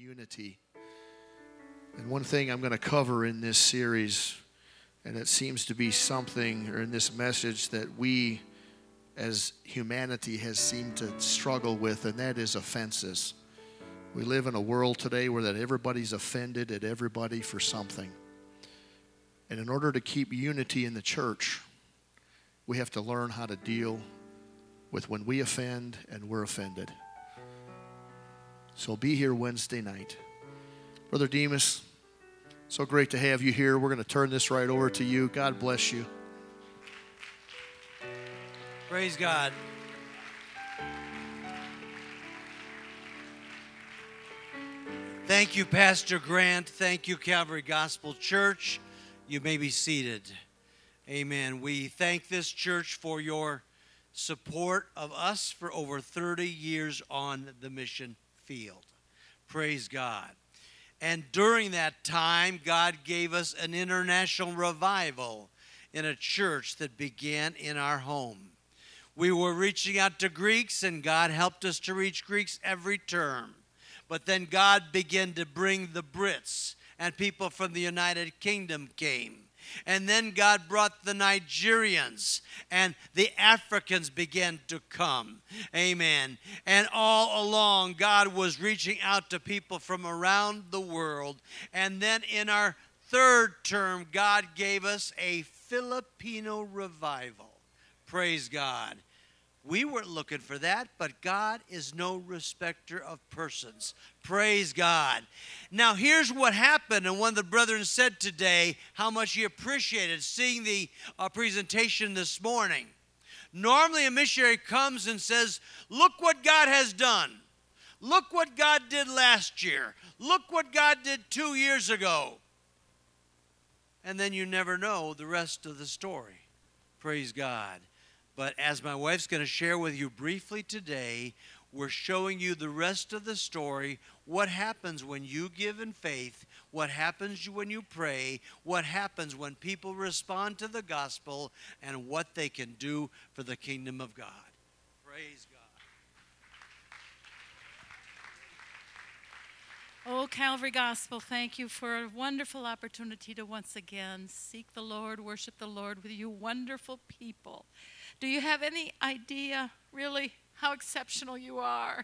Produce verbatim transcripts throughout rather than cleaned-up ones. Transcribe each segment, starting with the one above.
unity. And one thing I'm going to cover in this series, and it seems to be something, or in this message, that we as humanity has seemed to struggle with, and that is offenses. We live in a world today where that everybody's offended at everybody for something. And in order to keep unity in the church, we have to learn how to deal with when we offend and we're offended. So be here Wednesday night. Brother Demas, so great to have you here. We're going to turn this right over to you. God bless you. Praise God. Thank you, Pastor Grant. Thank you, Calvary Gospel Church. You may be seated. Amen. We thank this church for your support of us for over thirty years on the mission field. Praise God. And during that time, God gave us an international revival in a church that began in our home. We were reaching out to Greeks, and God helped us to reach Greeks every term. But then God began to bring the Brits, and people from the United Kingdom came. And then God brought the Nigerians, and the Africans began to come. Amen. And all along, God was reaching out to people from around the world. And then in our third term, God gave us a Filipino revival. Praise God. We weren't looking for that, but God is no respecter of persons. Praise God. Now, here's what happened, and one of the brethren said today how much he appreciated seeing the uh, presentation this morning. Normally, a missionary comes and says, look what God has done. Look what God did last year. Look what God did two years ago. And then you never know the rest of the story. Praise God. But as my wife's going to share with you briefly today, we're showing you the rest of the story, what happens when you give in faith, what happens when you pray, what happens when people respond to the gospel, and what they can do for the kingdom of God. Praise God. Oh, Calvary Gospel, thank you for a wonderful opportunity to once again seek the Lord, worship the Lord with you wonderful people. Do you have any idea, really, how exceptional you are?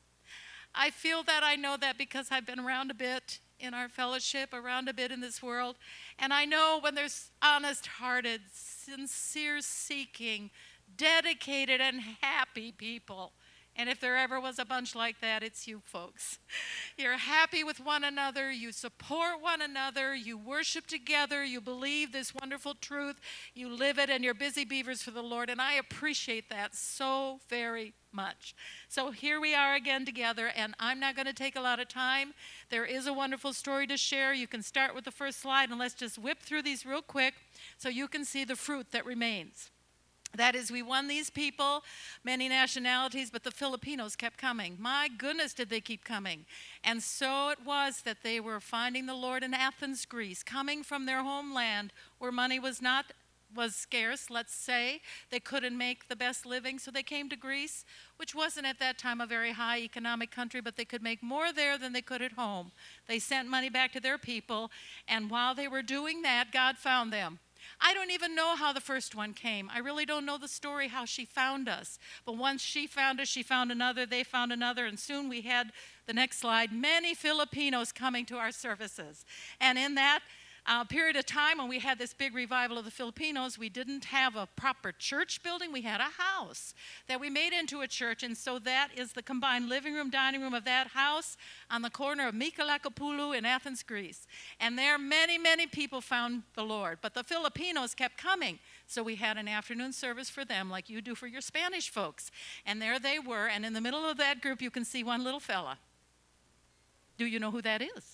I feel that, I know that because I've been around a bit in our fellowship, around a bit in this world, and I know when there's honest-hearted, sincere seeking, dedicated and happy people. And if there ever was a bunch like that, it's you folks. You're happy with one another. You support one another. You worship together. You believe this wonderful truth. You live it, and you're busy beavers for the Lord. And I appreciate that so very much. So here we are again together, and I'm not going to take a lot of time. There is a wonderful story to share. You can start with the first slide, and let's just whip through these real quick so you can see the fruit that remains. That is, we won these people, many nationalities, but the Filipinos kept coming. My goodness, did they keep coming. And so it was that they were finding the Lord in Athens, Greece, coming from their homeland where money was not was scarce, let's say. They couldn't make the best living, so they came to Greece, which wasn't at that time a very high economic country, but they could make more there than they could at home. They sent money back to their people, and while they were doing that, God found them. I don't even know how the first one came. I really don't know the story how she found us. But once she found us, she found another, they found another, and soon we had, the next slide, many Filipinos coming to our services. And in that uh, period of time when we had this big revival of the Filipinos, we didn't have a proper church building. We had a house that we made into a church, and so that is the combined living room, dining room of that house on the corner of Mikalakapulu in Athens, Greece. And there many, many people found the Lord, but the Filipinos kept coming. So we had an afternoon service for them like you do for your Spanish folks. And there they were, and in the middle of that group you can see one little fella. Do you know who that is?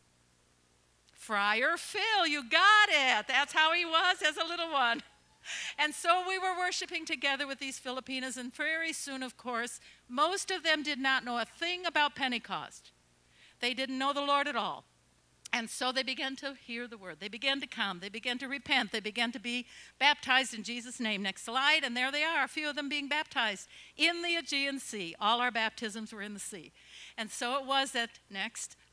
Friar Phil, you got it. That's how he was as a little one. And so we were worshiping together with these Filipinos, and very soon, of course, most of them did not know a thing about Pentecost. They didn't know the Lord at all. And so they began to hear the word. They began to come. They began to repent. They began to be baptized in Jesus' name. Next slide, and there they are, a few of them being baptized in the Aegean Sea. All our baptisms were in the sea. And so it was that, next,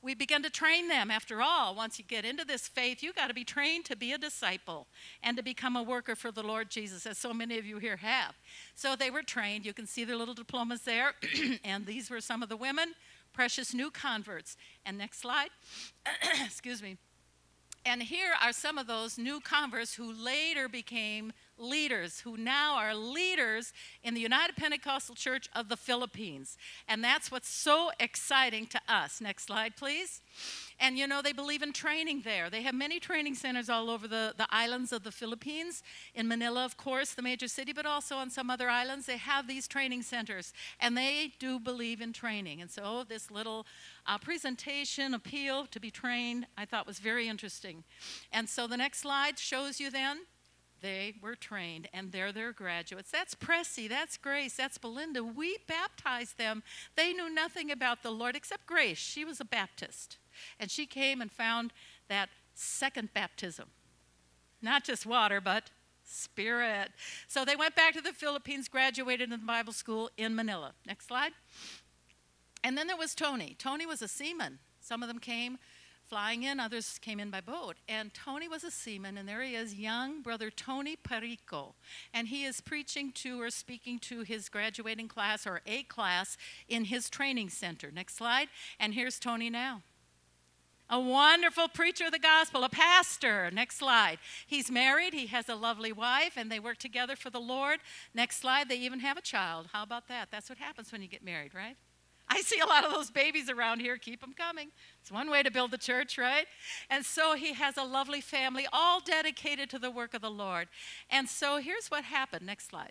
we began to train them. After all, once you get into this faith, you got to be trained to be a disciple and to become a worker for the Lord Jesus, as so many of you here have. So they were trained. You can see their little diplomas there. And these were some of the women, precious new converts. And next slide. Excuse me. And here are some of those new converts who later became leaders, who now are leaders in the United Pentecostal Church of the Philippines. And that's what's so exciting to us. Next slide, please. And you know, they believe in training there. They have many training centers all over the, the islands of the Philippines. In Manila, of course, the major city, but also on some other islands, they have these training centers. And they do believe in training. And so this little uh, presentation, appeal to be trained, I thought was very interesting. And so the next slide shows you then, they were trained, and they're their graduates. That's Pressy, that's Grace, that's Belinda. We baptized them. They knew nothing about the Lord except Grace. She was a Baptist, and she came and found that second baptism. Not just water, but Spirit. So they went back to the Philippines, graduated in the Bible school in Manila. Next slide. And then there was Tony. Tony was a seaman. Some of them came flying in, others came in by boat. And Tony was a seaman, and there he is, young brother Tony Perico. And he is preaching to or speaking to his graduating class or a class in his training center. Next slide. And here's Tony now. A wonderful preacher of the gospel, a pastor. Next slide. He's married, he has a lovely wife, and they work together for the Lord. Next slide. They even have a child. How about that? That's what happens when you get married, right? I see a lot of those babies around here. Keep them coming. It's one way to build the church, right? And so he has a lovely family, all dedicated to the work of the Lord. And so here's what happened. Next slide.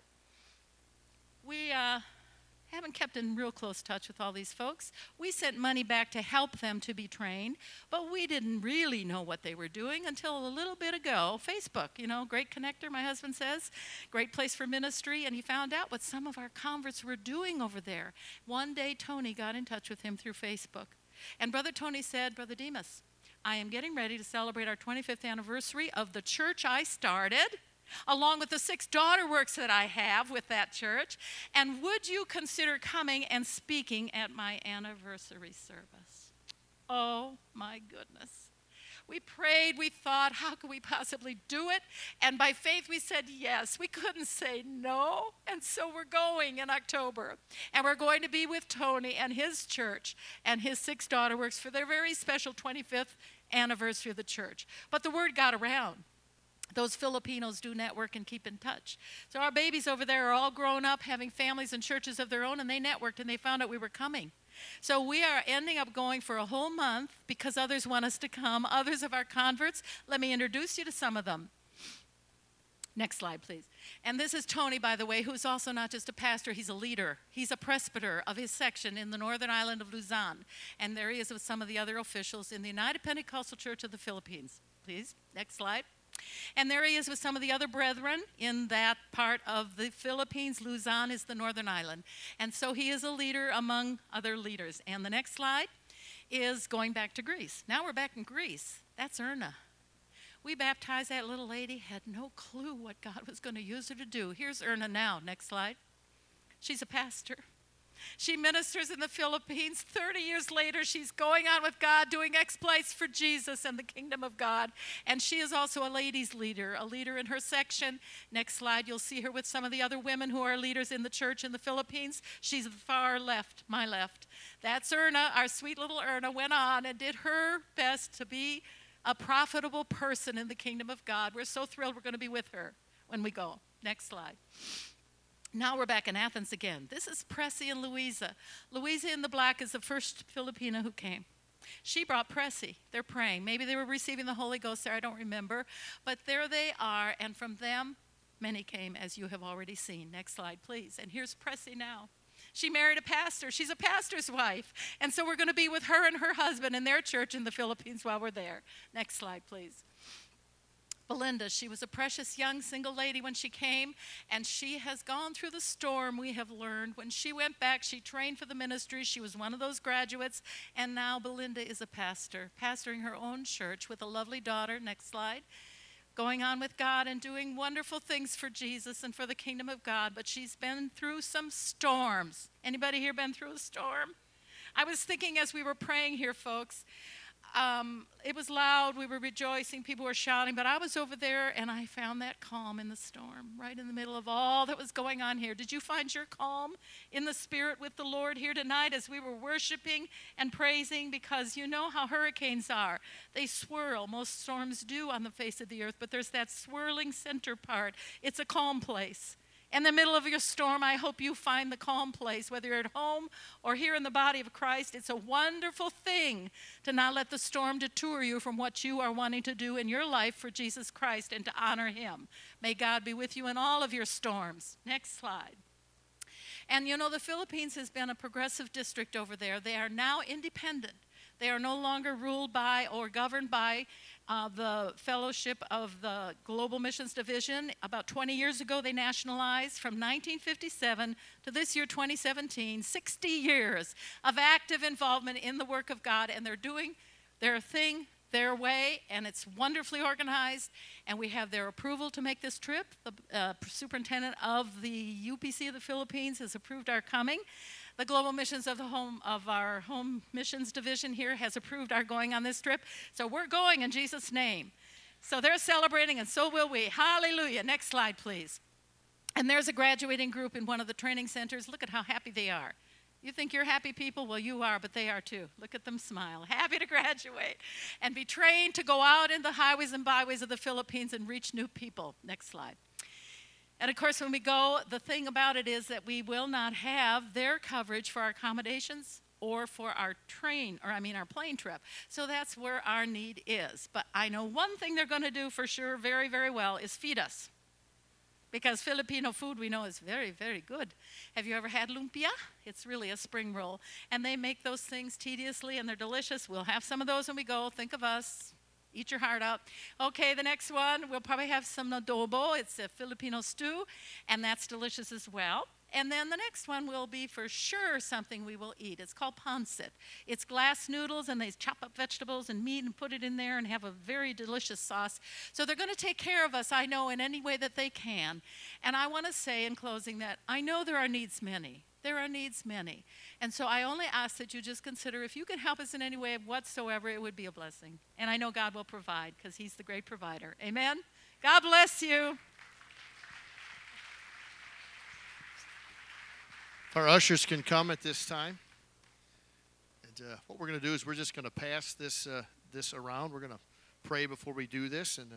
We uh, haven't kept in real close touch with all these folks. We sent money back to help them to be trained, but we didn't really know what they were doing until a little bit ago. Facebook, you know, great connector, my husband says, great place for ministry, and he found out what some of our converts were doing over there. One day, Tony got in touch with him through Facebook, and Brother Tony said, Brother Demas, I am getting ready to celebrate our twenty-fifth anniversary of the church I started, along with the six daughter works that I have with that church. And would you consider coming and speaking at my anniversary service? Oh, my goodness. We prayed, we thought, how could we possibly do it? And by faith, we said yes. We couldn't say no. And so we're going in October. And we're going to be with Tony and his church and his six daughter works for their very special twenty-fifth anniversary of the church. But the word got around. Those Filipinos do network and keep in touch. So our babies over there are all grown up, having families and churches of their own, and they networked and they found out we were coming. So we are ending up going for a whole month because others want us to come, others of our converts. Let me introduce you to some of them. Next slide, please. And this is Tony, by the way, who's also not just a pastor, he's a leader. He's a presbyter of his section in the northern island of Luzon. And there he is with some of the other officials in the United Pentecostal Church of the Philippines. Please, next slide. And there he is with some of the other brethren in that part of the Philippines. Luzon is the northern island. And so he is a leader among other leaders. And the next slide is going back to Greece. Now we're back in Greece. That's Erna. We baptized that little lady, had no clue what God was going to use her to do. Here's Erna now. Next slide. She's a pastor. She ministers in the Philippines. thirty years later, she's going on with God, doing exploits for Jesus and the kingdom of God. And she is also a ladies' leader, a leader in her section. Next slide, you'll see her with some of the other women who are leaders in the church in the Philippines. She's the far left, my left. That's Erna. Our sweet little Erna went on and did her best to be a profitable person in the kingdom of God. We're so thrilled we're going to be with her when we go. Next slide. Now we're back in Athens again. This is Pressy and Louisa. Louisa in the black is the first Filipina who came. She brought Pressy. They're praying. Maybe they were receiving the Holy Ghost there. I don't remember. But there they are. And from them, many came, as you have already seen. Next slide, please. And here's Pressy now. She married a pastor. She's a pastor's wife. And so we're going to be with her and her husband in their church in the Philippines while we're there. Next slide, please. Belinda, she was a precious young single lady when she came, and she has gone through the storm, we have learned. When she went back, she trained for the ministry. She was one of those graduates, and now Belinda is a pastor, pastoring her own church with a lovely daughter. Next slide. Going on with God and doing wonderful things for Jesus and for the kingdom of God, but she's been through some storms. Anybody here been through a storm? I was thinking as we were praying here, folks, um, it was loud. We were rejoicing. People were shouting. But I was over there, and I found that calm in the storm, right in the middle of all that was going on here. Did you find your calm in the Spirit with the Lord here tonight as we were worshiping and praising? Because you know how hurricanes are. They swirl. Most storms do on the face of the earth, but there's that swirling center part. It's a calm place. In the middle of your storm, I hope you find the calm place, whether you're at home or here in the body of Christ. It's a wonderful thing to not let the storm detour you from what you are wanting to do in your life for Jesus Christ and to honor him. May God be with you in all of your storms. Next slide. And you know, the Philippines has been a progressive district over there. They are now independent. They are no longer ruled by or governed by uh, the Fellowship of the Global Missions Division. About twenty years ago, they nationalized. From nineteen fifty-seven to this year, twenty seventeen, sixty years of active involvement in the work of God, and they're doing their thing their way, and it's wonderfully organized, and we have their approval to make this trip. The uh, superintendent of the U P C of the Philippines has approved our coming. The Global Missions of the home of our Home Missions Division here has approved our going on this trip. So we're going in Jesus' name. So they're celebrating, and so will we. Hallelujah. Next slide, please. And there's a graduating group in one of the training centers. Look at how happy they are. You think you're happy people? Well, you are, but they are too. Look at them smile. Happy to graduate and be trained to go out in the highways and byways of the Philippines and reach new people. Next slide. And of course, when we go, the thing about it is that we will not have their coverage for our accommodations or for our train, or I mean our plane trip. So that's where our need is. But I know one thing they're going to do for sure very, very well is feed us. Because Filipino food we know is very, very good. Have you ever had lumpia? It's really a spring roll. And they make those things tediously, and they're delicious. We'll have some of those when we go. Think of us. Eat your heart out. Okay, the next one, we'll probably have some adobo. It's a Filipino stew, and that's delicious as well. And then the next one will be for sure something we will eat. It's called pancit. It's glass noodles, and they chop up vegetables and meat and put it in there and have a very delicious sauce. So they're going to take care of us, I know, in any way that they can. And I want to say in closing that I know there are needs many. There are needs many. And so I only ask that you just consider if you can help us in any way whatsoever, it would be a blessing. And I know God will provide because he's the great provider. Amen? God bless you. Our ushers can come at this time. And uh, what we're going to do is we're just going to pass this uh, this around. We're going to pray before we do this. And uh,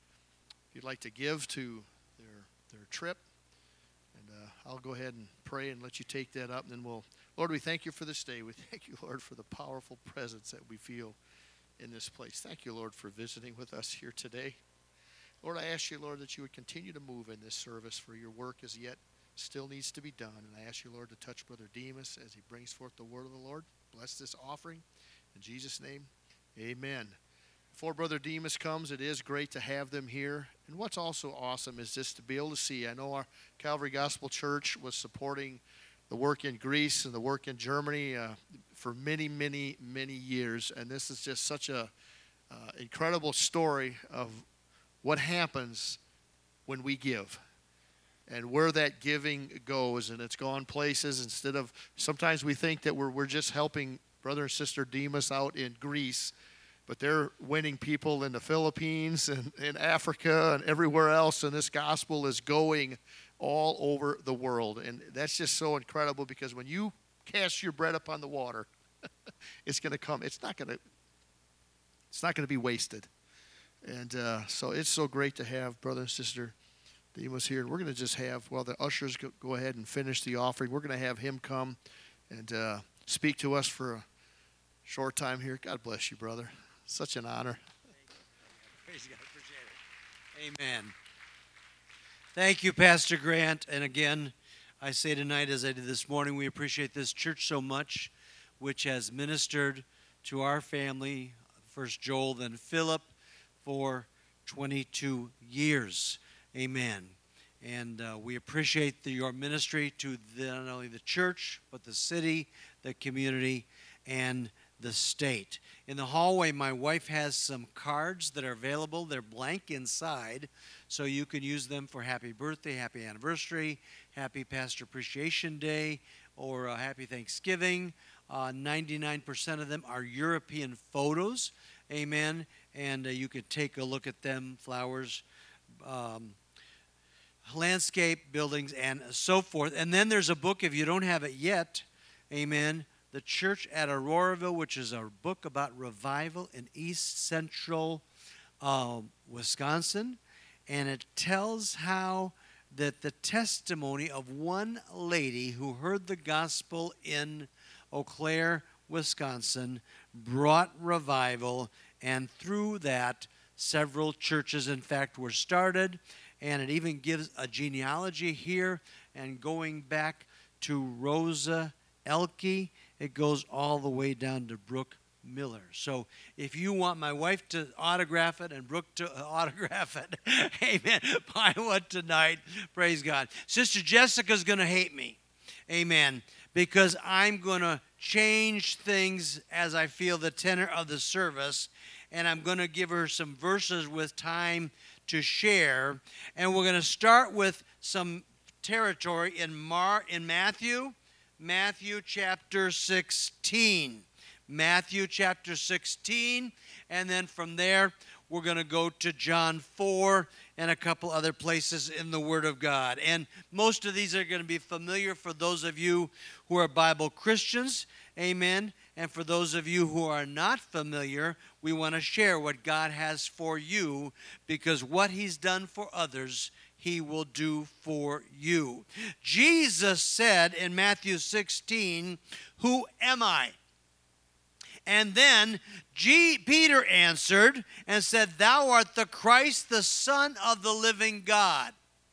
if you'd like to give to their their trip, and uh, I'll go ahead and pray and let you take that up. And then we'll, Lord, we thank you for this day. We thank you, Lord, for the powerful presence that we feel in this place. Thank you, Lord, for visiting with us here today. Lord, I ask you, Lord, that you would continue to move in this service, for your work as yet still needs to be done. And I ask you, Lord, to touch Brother Demas as he brings forth the word of the Lord. Bless this offering. In Jesus' name, amen. Before Brother Demas comes, it is great to have them here. And what's also awesome is just to be able to see. I know our Calvary Gospel Church was supporting the work in Greece and the work in Germany uh, for many, many, many years. And this is just such a uh, incredible story of what happens when we give. And where that giving goes, and it's gone places. Instead of, sometimes we think that we're we're just helping Brother and Sister Demas out in Greece, but they're winning people in the Philippines and in Africa and everywhere else, and this gospel is going all over the world. And that's just so incredible, because when you cast your bread upon the water, it's going to come. It's not going to. It's not going to be wasted. And uh, so it's so great to have Brother and Sister Demas here. And we're going to just have, while the ushers go, go ahead and finish the offering, we're going to have him come and uh, speak to us for a short time here. God bless you, brother. Such an honor. Praise God. Appreciate it. Amen. Thank you, Pastor Grant. And again, I say tonight, as I did this morning, we appreciate this church so much, which has ministered to our family, first Joel, then Philip, for twenty-two years. Amen. And uh, we appreciate the, your ministry to the, not only the church, but the city, the community, and the state. In the hallway, my wife has some cards that are available. They're blank inside, so you can use them for happy birthday, happy anniversary, happy Pastor Appreciation Day, or uh, happy Thanksgiving, Uh, ninety-nine percent of them are European photos. Amen. And uh, you could take a look at them, flowers, um, landscape, buildings, and so forth. And then there's a book, if you don't have it yet, amen, The Church at Auroraville, which is a book about revival in East Central uh, Wisconsin. And it tells how that the testimony of one lady who heard the gospel in Eau Claire, Wisconsin, brought revival, and through that, several churches, in fact, were started, and it even gives a genealogy here, and going back to Rosa Elke, it goes all the way down to Brooke Miller. So if you want my wife to autograph it and Brooke to autograph it, amen, buy one tonight, praise God. Sister Jessica's going to hate me, amen, because I'm going to change things as I feel the tenor of the service, and I'm going to give her some verses with time to share, and we're going to start with some territory in Mar in Matthew, Matthew chapter sixteen. Matthew chapter sixteen, and then from there we're going to go to John four and a couple other places in the Word of God. And most of these are going to be familiar for those of you who are Bible Christians, amen. And for those of you who are not familiar, we want to share what God has for you, because what He's done for others, He will do for you. Jesus said in Matthew sixteen, "Who am I?" And then G- Peter answered and said, "Thou art the Christ, the Son of the living God."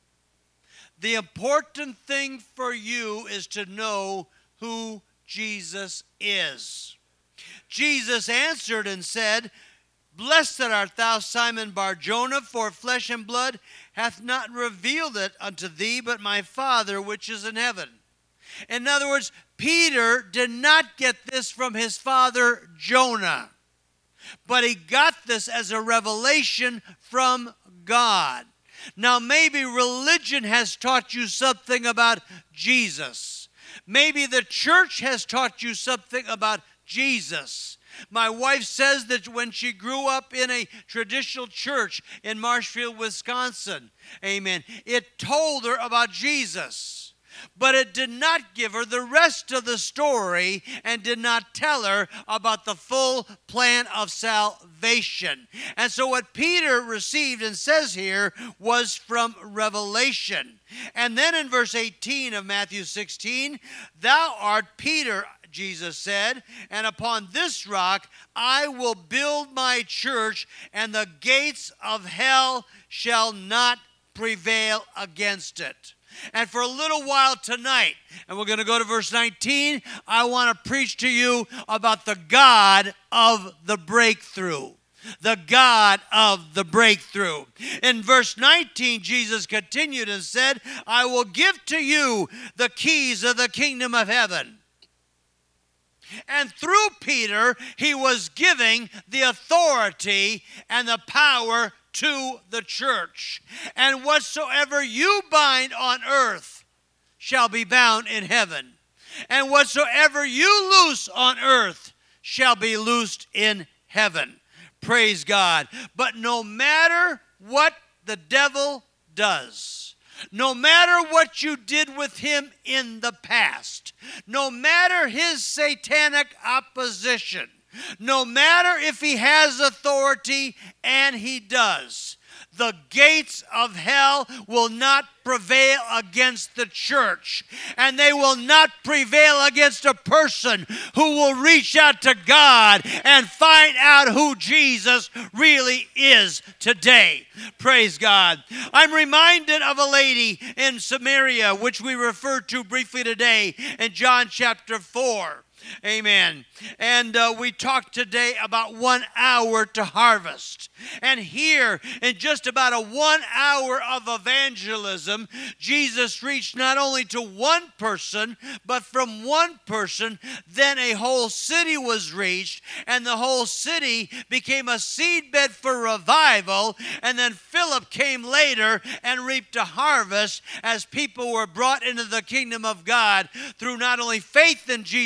The important thing for you is to know who Jesus is. Jesus answered and said, "Blessed art thou, Simon Bar-Jonah, for flesh and blood hath not revealed it unto thee, but my Father which is in heaven." In other words, Peter did not get this from his father Jonah, but he got this as a revelation from God. Now, maybe religion has taught you something about Jesus. Maybe the church has taught you something about Jesus. My wife says that when she grew up in a traditional church in Marshfield, Wisconsin, amen, it told her about Jesus. But it did not give her the rest of the story and did not tell her about the full plan of salvation. And so what Peter received and says here was from revelation. And then in verse eighteen of Matthew sixteen, "Thou art Peter," Jesus said, "and upon this rock I will build my church, and the gates of hell shall not prevail against it." And for a little while tonight, and we're going to go to verse nineteen, I want to preach to you about the God of the breakthrough. The God of the breakthrough. In verse nineteen, Jesus continued and said, "I will give to you the keys of the kingdom of heaven." And through Peter, he was giving the authority and the power to the church. "And whatsoever you bind on earth shall be bound in heaven. And whatsoever you loose on earth shall be loosed in heaven." Praise God. But no matter what the devil does, no matter what you did with him in the past, no matter his satanic opposition, no matter if he has authority, and he does, the gates of hell will not prevail against the church. And they will not prevail against a person who will reach out to God and find out who Jesus really is today. Praise God. I'm reminded of a lady in Samaria, which we referred to briefly today in John chapter four. Amen. And uh, we talked today about one hour to harvest. And here, in just about a one hour of evangelism, Jesus reached not only to one person, but from one person, then a whole city was reached, and the whole city became a seedbed for revival. And then Philip came later and reaped a harvest as people were brought into the kingdom of God through not only faith in Jesus Christ,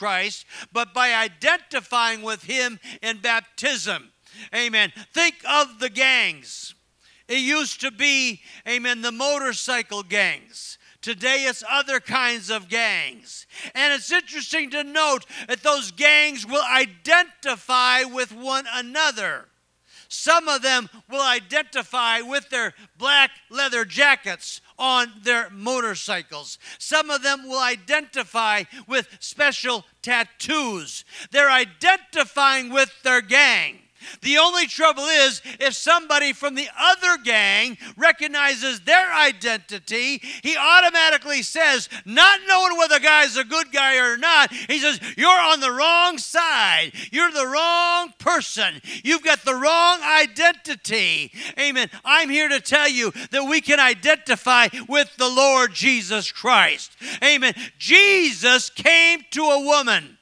Christ, but by identifying with him in baptism. Amen. Think of the gangs. It used to be, amen, the motorcycle gangs. Today it's other kinds of gangs. And it's interesting to note that those gangs will identify with one another. Some of them will identify with their black leather jackets on their motorcycles. Some of them will identify with special tattoos. They're identifying with their gang. The only trouble is, if somebody from the other gang recognizes their identity, he automatically says, not knowing whether the guy's a good guy or not, he says, you're on the wrong side. You're the wrong person. You've got the wrong identity. Amen. I'm here to tell you that we can identify with the Lord Jesus Christ. Amen. Jesus came to a woman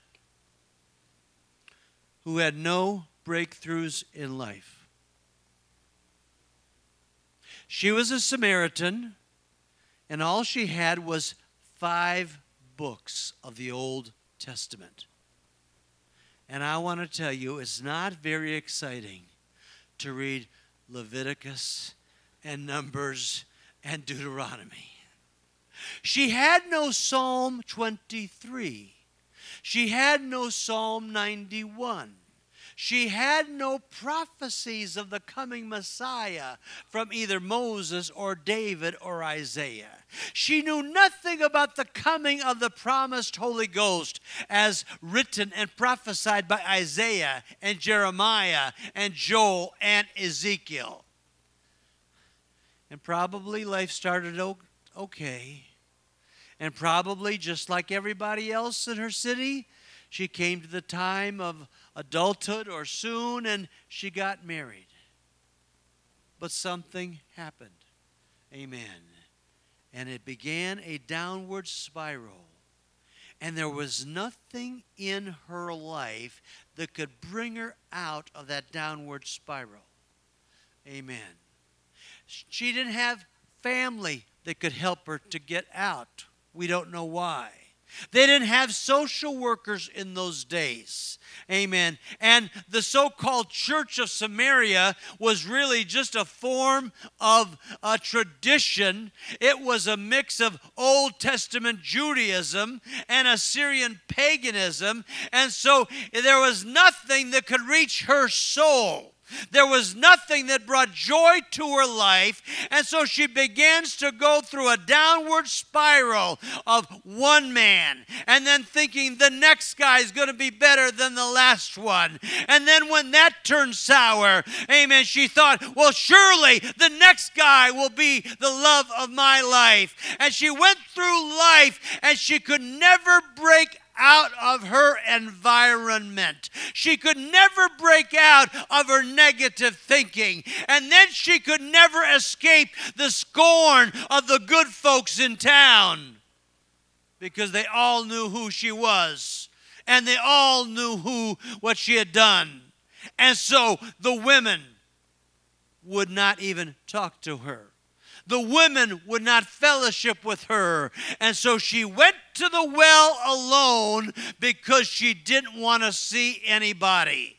who had no breakthroughs in life. She was a Samaritan, and all she had was five books of the Old Testament. And I want to tell you, it's not very exciting to read Leviticus and Numbers and Deuteronomy. She had no Psalm twenty-three. She had no Psalm ninety-one. She had no prophecies of the coming Messiah from either Moses or David or Isaiah. She knew nothing about the coming of the promised Holy Ghost as written and prophesied by Isaiah and Jeremiah and Joel and Ezekiel. And probably life started okay. And probably just like everybody else in her city, she came to the time of adulthood or soon, and she got married. But something happened. Amen. And it began a downward spiral. And there was nothing in her life that could bring her out of that downward spiral. Amen. She didn't have family that could help her to get out. We don't know why. They didn't have social workers in those days. Amen. And the so-called Church of Samaria was really just a form of a tradition. It was a mix of Old Testament Judaism and Assyrian paganism. And so there was nothing that could reach her soul. There was nothing that brought joy to her life, and so she begins to go through a downward spiral of one man, and then thinking the next guy is going to be better than the last one. And then when that turned sour, amen, she thought, well, surely the next guy will be the love of my life. And she went through life, and she could never break out of her environment. She could never break out of her negative thinking. And then she could never escape the scorn of the good folks in town, because they all knew who she was, and they all knew who what she had done. And so the women would not even talk to her. The women would not fellowship with her. And so she went to the well alone because she didn't want to see anybody.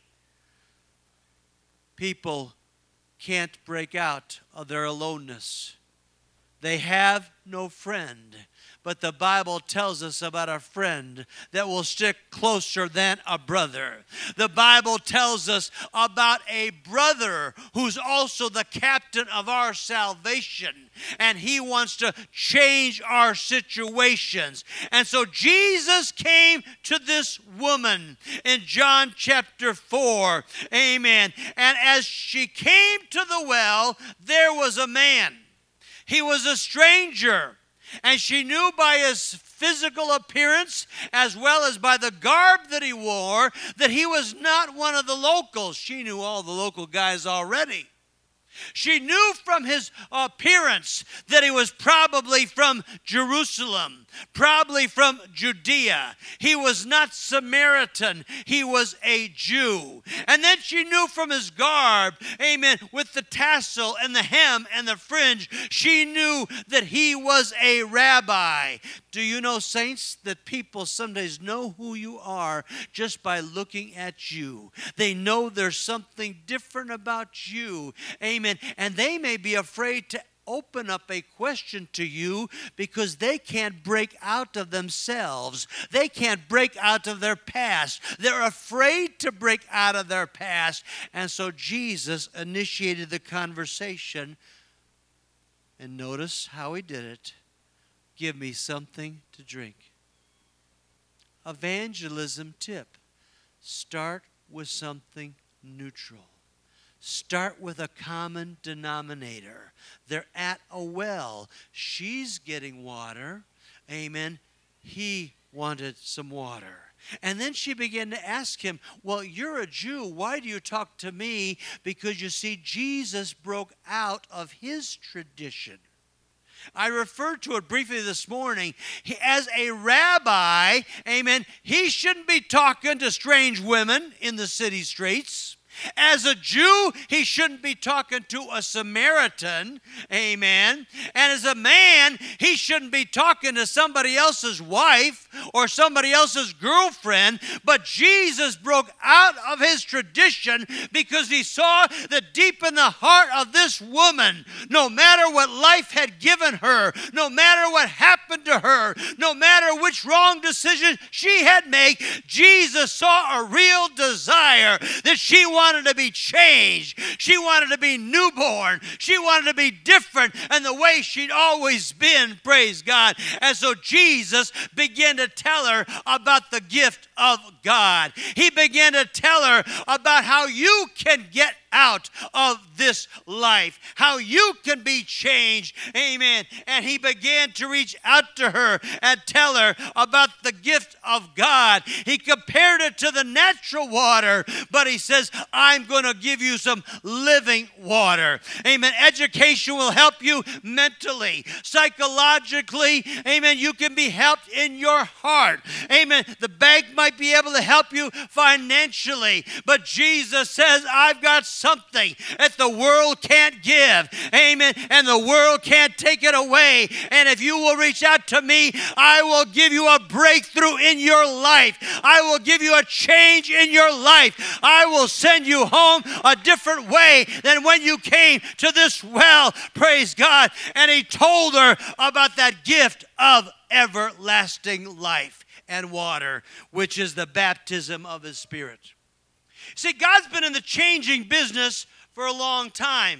People can't break out of their aloneness. They have no friend. But the Bible tells us about a friend that will stick closer than a brother. The Bible tells us about a brother who's also the captain of our salvation. And he wants to change our situations. And so Jesus came to this woman in John chapter four. Amen. And as she came to the well, there was a man. He was a stranger. And she knew by his physical appearance, as well as by the garb that he wore, that he was not one of the locals. She knew all the local guys already. She knew from his appearance that he was probably from Jerusalem, probably from Judea. He was not Samaritan. He was a Jew. And then she knew from his garb, amen, with the tassel and the hem and the fringe, she knew that he was a rabbi. Do you know, saints, that people sometimes know who you are just by looking at you? They know there's something different about you. Amen. And they may be afraid to open up a question to you because they can't break out of themselves. They can't break out of their past. They're afraid to break out of their past. And so Jesus initiated the conversation. And notice how he did it. Give me something to drink. Evangelism tip. Start with something neutral. Start with a common denominator. They're at a well. She's getting water. Amen. He wanted some water. And then she began to ask him, well, you're a Jew. Why do you talk to me? Because you see, Jesus broke out of his tradition. I referred to it briefly this morning. He, as a rabbi, amen, he shouldn't be talking to strange women in the city streets. As a Jew, he shouldn't be talking to a Samaritan, amen. And as a man, he shouldn't be talking to somebody else's wife or somebody else's girlfriend. But Jesus broke out of his tradition because he saw that deep in the heart of this woman, no matter what life had given her, no matter what happened to her, no matter which wrong decision she had made, Jesus saw a real desire that she wanted wanted to be changed. She wanted to be newborn. She wanted to be different and the way she'd always been, praise God. And so Jesus began to tell her about the gift of God. He began to tell her about how you can get out of this life, how you can be changed. Amen. And he began to reach out to her and tell her about the gift of God. He compared it to the natural water, but he says, I'm going to give you some living water. Amen. Education will help you mentally, psychologically. Amen. You can be helped in your heart. Amen. The bank might be able to help you financially, but Jesus says, I've got something that the world can't give. Amen. And the world can't take it away. And if you will reach out to me, I will give you a breakthrough in your life. I will give you a change in your life. I will send you home a different way than when you came to this well. Praise God. And he told her about that gift of everlasting life and water, which is the baptism of his Spirit. See, God's been in the changing business for a long time.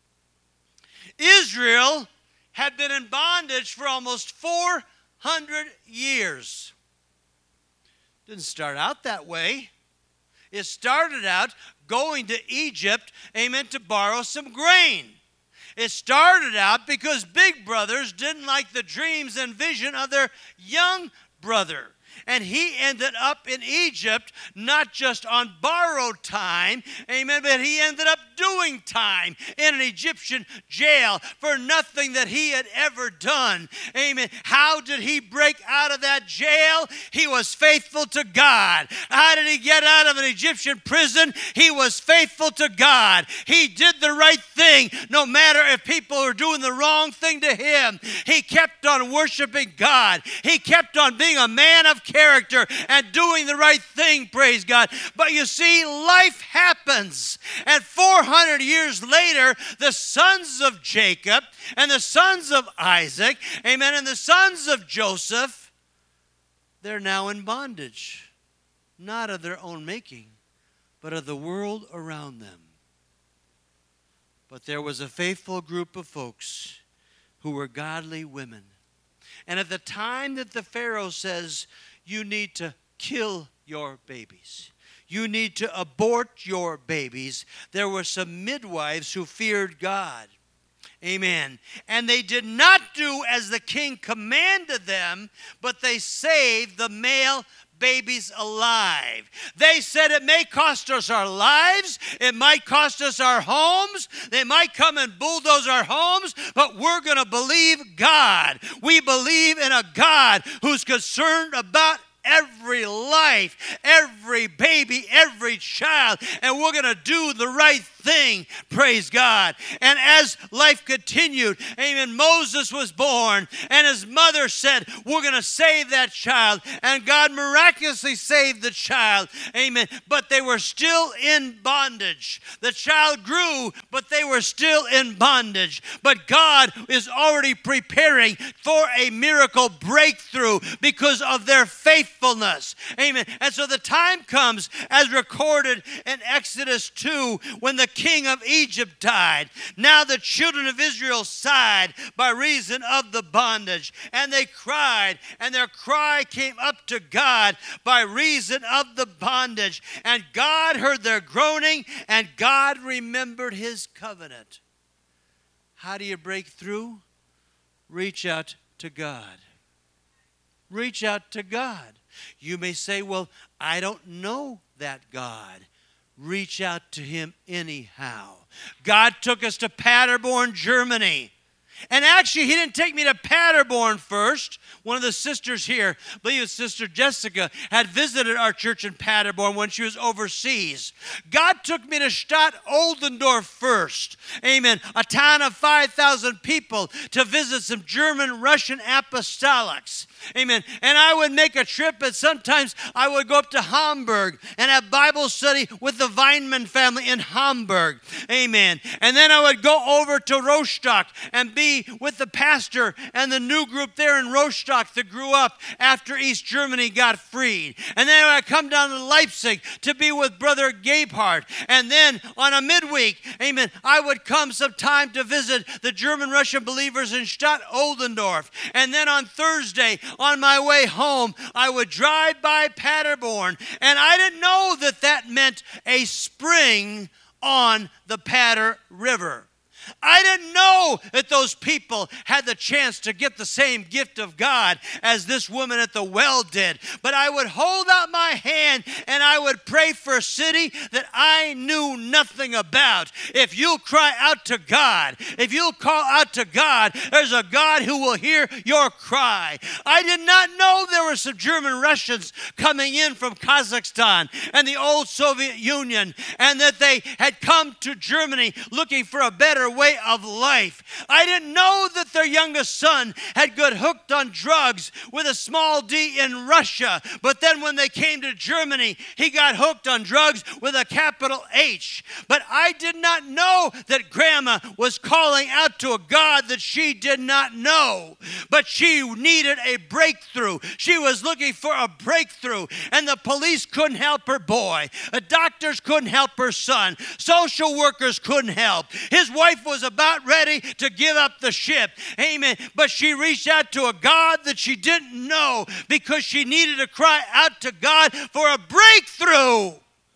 Israel had been in bondage for almost four hundred years. Didn't start out that way. It started out going to Egypt, amen, to borrow some grain. It started out because big brothers didn't like the dreams and vision of their young brother. And he ended up in Egypt, not just on borrowed time, amen, but he ended up doing time in an Egyptian jail for nothing that he had ever done. Amen. How did he break out of that jail? He was faithful to God. How did he get out of an Egyptian prison? He was faithful to God. He did the right thing, no matter if people were doing the wrong thing to him. He kept on worshiping God. He kept on being a man of character and doing the right thing, praise God. But you see, life happens. And four hundred years later, the sons of Jacob and the sons of Isaac, amen, and the sons of Joseph, they're now in bondage. Not of their own making, but of the world around them. But there was a faithful group of folks who were godly women. And at the time that the Pharaoh says, you need to kill your babies, you need to abort your babies, there were some midwives who feared God. Amen. And they did not do as the king commanded them, but they saved the male babies alive. They said it may cost us our lives, it might cost us our homes, they might come and bulldoze our homes, but we're going to believe God. We believe in a God who's concerned about every life, every baby, every child, and we're going to do the right thing, praise God. And as life continued, amen, Moses was born, and his mother said, we're going to save that child, and God miraculously saved the child, amen, but they were still in bondage. The child grew, but they were still in bondage. But God is already preparing for a miracle breakthrough because of their faithfulness, amen. And so the time comes, as recorded in Exodus two, when the king of Egypt died. Now the children of Israel sighed by reason of the bondage, and they cried, and their cry came up to God by reason of the bondage. And God heard their groaning, and God remembered his covenant. How do you break through? Reach out to God. Reach out to God. You may say, well, I don't know that God. Reach out to him anyhow. God took us to Paderborn, Germany. And actually, he didn't take me to Paderborn first. One of the sisters here, I believe it's Sister Jessica, had visited our church in Paderborn when she was overseas. God took me to Stadt Oldendorf first. Amen. A town of five thousand people to visit some German Russian apostolics. Amen. And I would make a trip, and sometimes I would go up to Hamburg and have Bible study with the Weinman family in Hamburg. Amen. And then I would go over to Rostock and be with the pastor and the new group there in Rostock that grew up after East Germany got freed. And then I would come down to Leipzig to be with Brother Gebhardt. And then on a midweek, amen, I would come sometime to visit the German-Russian believers in Stadt Oldendorf. And then on Thursday, on my way home, I would drive by Paderborn. And I didn't know that that meant a spring on the Pader River. I didn't know that those people had the chance to get the same gift of God as this woman at the well did. But I would hold out my hand and I would pray for a city that I knew nothing about. If you'll cry out to God, if you'll call out to God, there's a God who will hear your cry. I did not know there were some German Russians coming in from Kazakhstan and the old Soviet Union, and that they had come to Germany looking for a better way of life. I didn't know that their youngest son had got hooked on drugs with a small d in Russia, but then when they came to Germany, he got hooked on drugs with a capital H. But I did not know that Grandma was calling out to a God that she did not know, but she needed a breakthrough. She was looking for a breakthrough, and the police couldn't help her boy. The doctors couldn't help her son. Social workers couldn't help. His wife was about ready to give up the ship. Amen. But she reached out to a God that she didn't know because she needed to cry out to God for a breakthrough.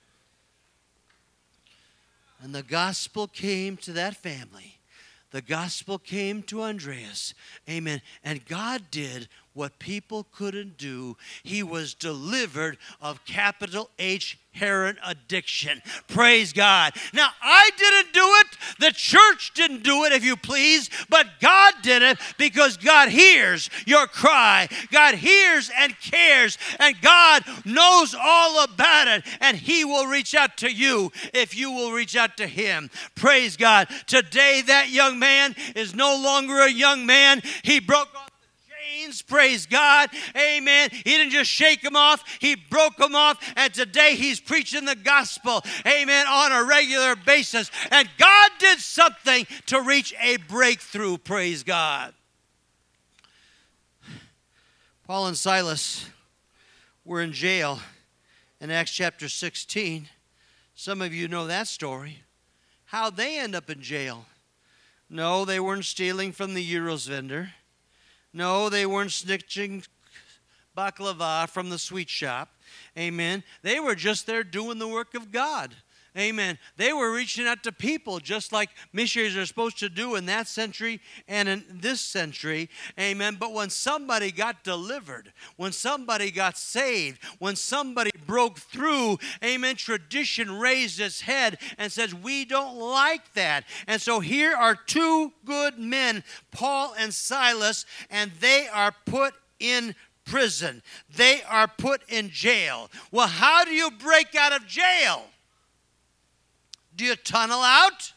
And the gospel came to that family. The gospel came to Andreas. Amen. And God did what people couldn't do. He was delivered of capital H heroin addiction. Praise God. Now, I didn't do it. The church didn't do it, if you please, but God did it because God hears your cry. God hears and cares, and God knows all about it, and He will reach out to you if you will reach out to Him. Praise God. Today, that young man is no longer a young man. He broke off chains, praise God, amen. He didn't just shake them off, he broke them off, and today he's preaching the gospel, amen, on a regular basis. And God did something to reach a breakthrough, praise God. Paul and Silas were in jail in Acts chapter sixteen. Some of you know that story. How'd they end up in jail? No, they weren't stealing from the Euros vendor. No, they weren't snitching baklava from the sweet shop. Amen. They were just there doing the work of God. Amen. They were reaching out to people just like missionaries are supposed to do in that century and in this century. Amen. But when somebody got delivered, when somebody got saved, when somebody broke through, amen, tradition raised its head and says, we don't like that. And so here are two good men, Paul and Silas, and they are put in prison. They are put in jail. Well, how do you break out of jail? Do you tunnel out?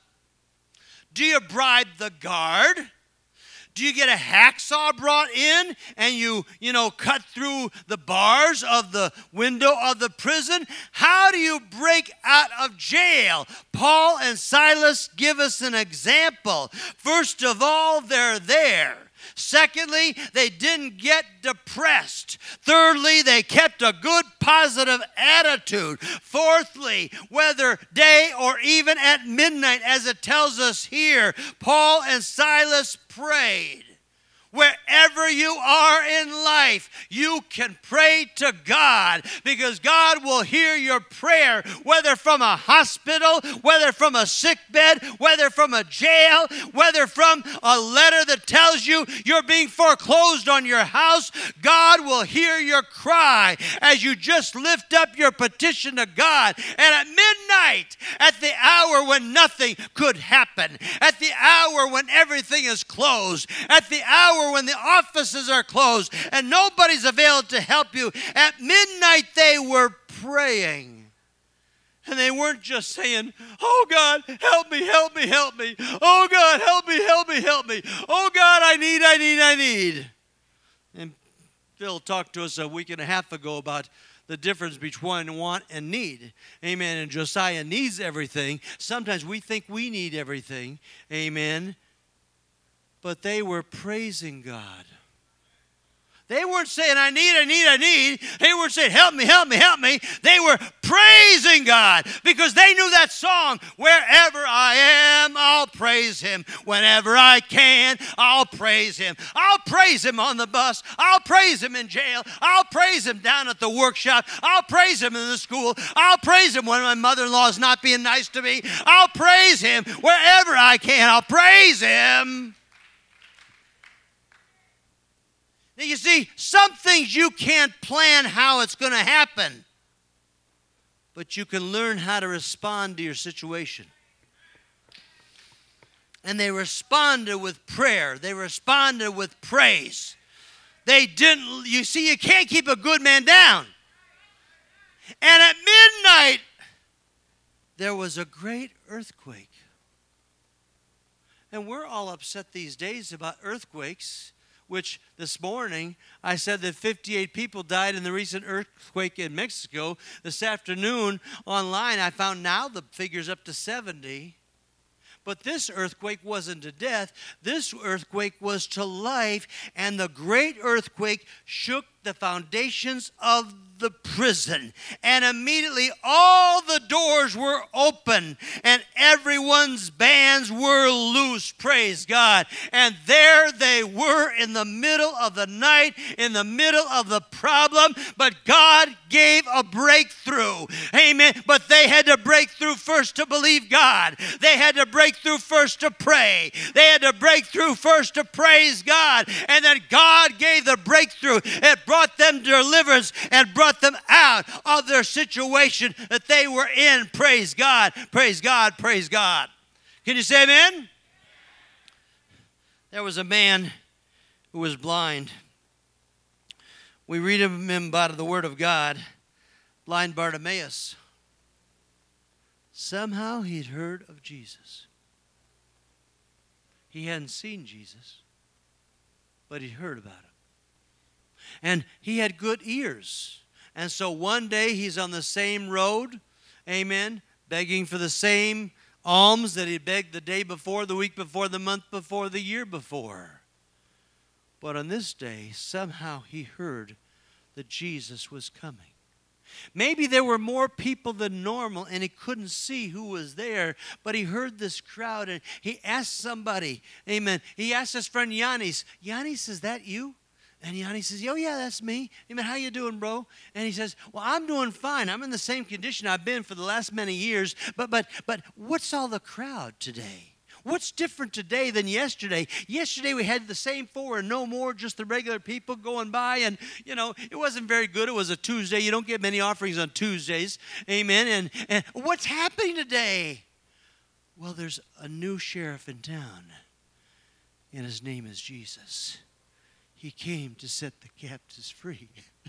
Do you bribe the guard? Do you get a hacksaw brought in and you, you know, cut through the bars of the window of the prison? How do you break out of jail? Paul and Silas give us an example. First of all, they're there. Secondly, they didn't get depressed. Thirdly, they kept a good positive attitude. Fourthly, whether day or even at midnight, as it tells us here, Paul and Silas prayed. Wherever you are in life, you can pray to God because God will hear your prayer, whether from a hospital, whether from a sick bed, whether from a jail, whether from a letter that tells you you're being foreclosed on your house. God will hear your cry as you just lift up your petition to God. And at midnight, at the hour when nothing could happen, at the hour when everything is closed, at the hour when the offices are closed and nobody's available to help you, at midnight they were praying. And they weren't just saying, oh God, help me, help me, help me. Oh God, help me, help me, help me. Oh God, I need, I need, I need. And Phil talked to us a week and a half ago about the difference between want and need. Amen. And Josiah needs everything. Sometimes we think we need everything. Amen. But they were praising God. They weren't saying, I need, I need, I need. They weren't saying, help me, help me, help me. They were praising God because they knew that song, wherever I am, I'll praise him. Whenever I can, I'll praise him. I'll praise him on the bus. I'll praise him in jail. I'll praise him down at the workshop. I'll praise him in the school. I'll praise him when my mother-in-law is not being nice to me. I'll praise him wherever I can. I'll praise him. Now, you see, some things you can't plan how it's going to happen, but you can learn how to respond to your situation. And they responded with prayer. They responded with praise. They didn't, you see, you can't keep a good man down. And at midnight, there was a great earthquake. And we're all upset these days about earthquakes, which this morning I said that fifty-eight people died in the recent earthquake in Mexico. This afternoon online I found now the figure's up to seventy. But this earthquake wasn't to death. This earthquake was to life. And the great earthquake shook the foundations of the prison. And immediately all the doors were open and everyone's bands were loose. Praise God. And there they were in the middle of the night, in the middle of the problem. But God gave a breakthrough. Amen. But they had to break through first to believe God. They had to break through first to pray. They had to break through first to praise God. And then God gave the breakthrough. It brought them deliverance and brought them out of their situation that they were in. Praise God, praise God, praise God. Can you say amen? There was a man who was blind. We read of him out of the Word of God, blind Bartimaeus. Somehow he'd heard of Jesus. He hadn't seen Jesus, but he'd heard about him. And he had good ears. And so one day he's on the same road, amen, begging for the same alms that he begged the day before, the week before, the month before, the year before. But on this day, somehow he heard that Jesus was coming. Maybe there were more people than normal and he couldn't see who was there, but he heard this crowd and he asked somebody, amen, he asked his friend Yanis, Yanis, is that you? And Yanni says, oh, yeah, that's me. Amen. How you doing, bro? And he says, well, I'm doing fine. I'm in the same condition I've been for the last many years. But but but what's all the crowd today? What's different today than yesterday? Yesterday we had the same four and no more, just the regular people going by. And, you know, it wasn't very good. It was a Tuesday. You don't get many offerings on Tuesdays. Amen. And, and what's happening today? Well, there's a new sheriff in town, and his name is Jesus. He came to set the captives free.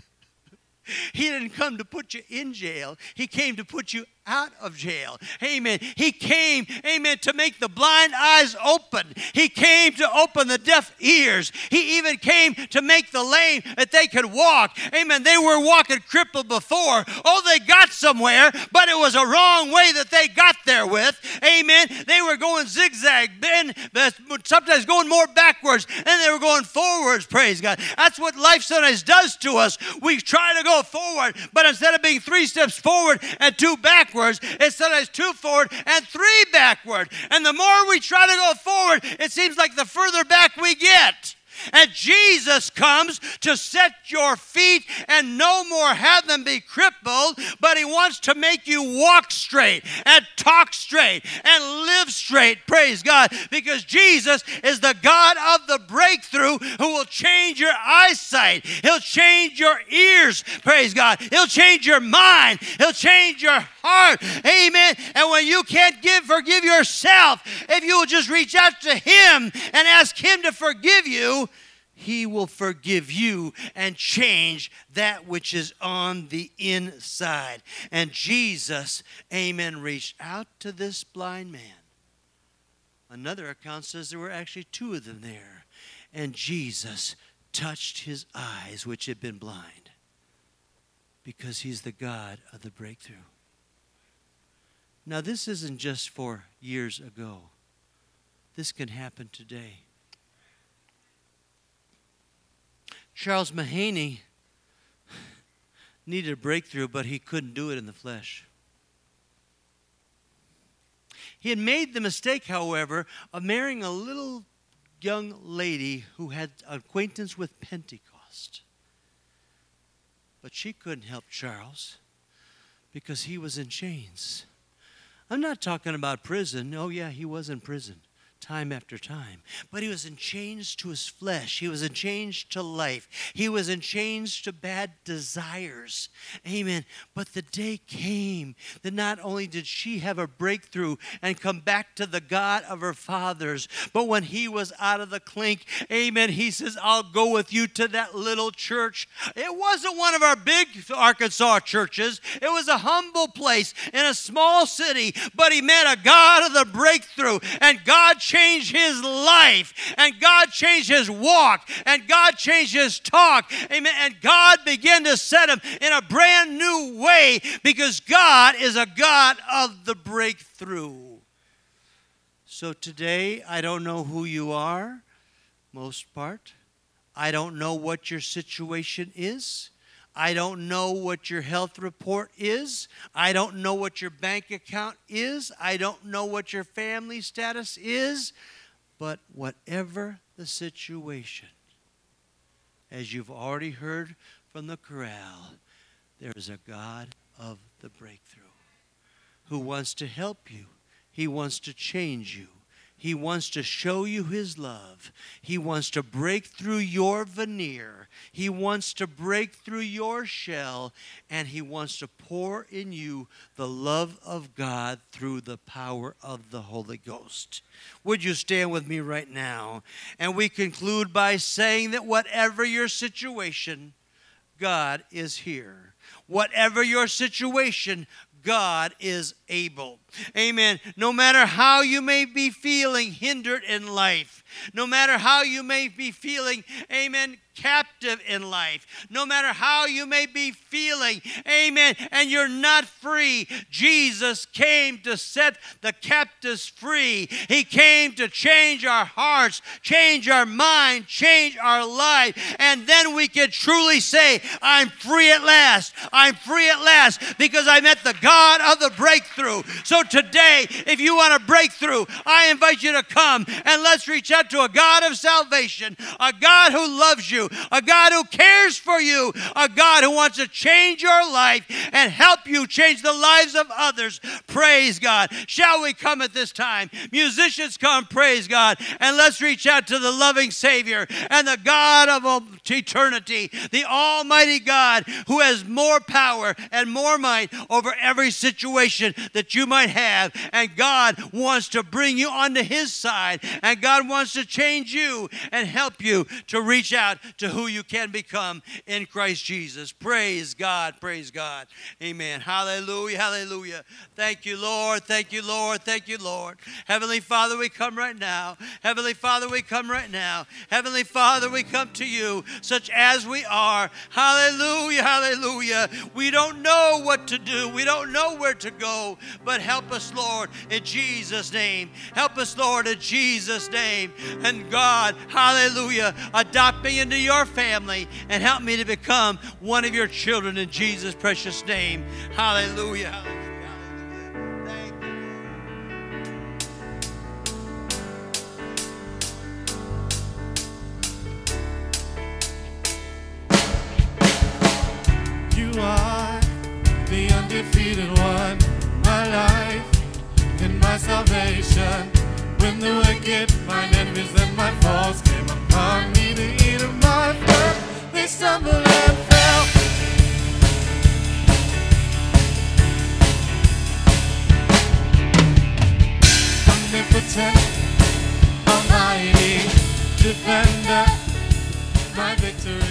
He didn't come to put you in jail. He came to put you out of jail. Amen. He came, amen, to make the blind eyes open. He came to open the deaf ears. He even came to make the lame that they could walk. Amen. They were walking crippled before. Oh, they got somewhere, but it was a wrong way that they got there with. Amen. They were going zigzag, then sometimes going more backwards, and they were going forwards, praise God. That's what life sometimes does to us. We try to go forward, but instead of being three steps forward and two backwards, it's sometimes two forward and three backward. And the more we try to go forward, it seems like the further back we get. And Jesus comes to set your feet and no more have them be crippled, but he wants to make you walk straight and talk straight and live straight, praise God, because Jesus is the God of the breakthrough who will change your eyesight. He'll change your ears, praise God. He'll change your mind. He'll change your heart, amen. And when you can't give, forgive yourself, if you will just reach out to him and ask him to forgive you, he will forgive you and change that which is on the inside. And Jesus, amen, reached out to this blind man. Another account says there were actually two of them there. And Jesus touched his eyes, which had been blind, because he's the God of the breakthrough. Now, this isn't just for years ago. This can happen today. Charles Mahaney needed a breakthrough, but he couldn't do it in the flesh. He had made the mistake, however, of marrying a little young lady who had acquaintance with Pentecost. But she couldn't help Charles because he was in chains. I'm not talking about prison. Oh, yeah, he was in prison. Time after time. But he was in chains to his flesh. He was in chains to life. He was in chains to bad desires. Amen. But the day came that not only did she have a breakthrough and come back to the God of her fathers, but when he was out of the clink, amen, he says, I'll go with you to that little church. It wasn't one of our big Arkansas churches. It was a humble place in a small city, but he met a God of the breakthrough, and God changed his life, and God changed his walk, and God changed his talk, amen, and God began to set him in a brand new way, because God is a God of the breakthrough. So today, I don't know who you are, most part. I don't know what your situation is. I don't know what your health report is. I don't know what your bank account is. I don't know what your family status is. But whatever the situation, as you've already heard from the chorale, there is a God of the breakthrough who wants to help you. He wants to change you. He wants to show you his love. He wants to break through your veneer. He wants to break through your shell. And he wants to pour in you the love of God through the power of the Holy Ghost. Would you stand with me right now? And we conclude by saying that whatever your situation, God is here. Whatever your situation, God is able. Amen. No matter how you may be feeling hindered in life, no matter how you may be feeling, amen, captive in life, no matter how you may be feeling, amen, and you're not free, Jesus came to set the captives free. He came to change our hearts, change our mind, change our life, and then we can truly say, I'm free at last. I'm free at last because I met the God of the breakthrough. So today, if you want a breakthrough, I invite you to come and let's reach out to a God of salvation, a God who loves you, you, a God who cares for you, a God who wants to change your life and help you change the lives of others. Praise God. Shall we come at this time? Musicians, come, praise God, and let's reach out to the loving Savior and the God of eternity, the Almighty God who has more power and more might over every situation that you might have. And God wants to bring you onto His side, and God wants to change you and help you to reach out to who you can become in Christ Jesus. Praise God, praise God. Amen. Hallelujah, hallelujah. Thank you, Lord. Thank you, Lord. Thank you, Lord. Heavenly Father, we come right now. Heavenly Father, we come right now. Heavenly Father, we come to you such as we are. Hallelujah, hallelujah. We don't know what to do. We don't know where to go, but help us, Lord, in Jesus' name. Help us, Lord, in Jesus' name. And God, hallelujah, adopt me into your family and help me to become one of your children in Jesus' precious name. Hallelujah, hallelujah. You are the undefeated one, my life and my salvation. When the wicked, mine enemies and my foes came upon me to eat of my flesh, they stumbled and fell. Omnipotent, almighty, defender, my victory.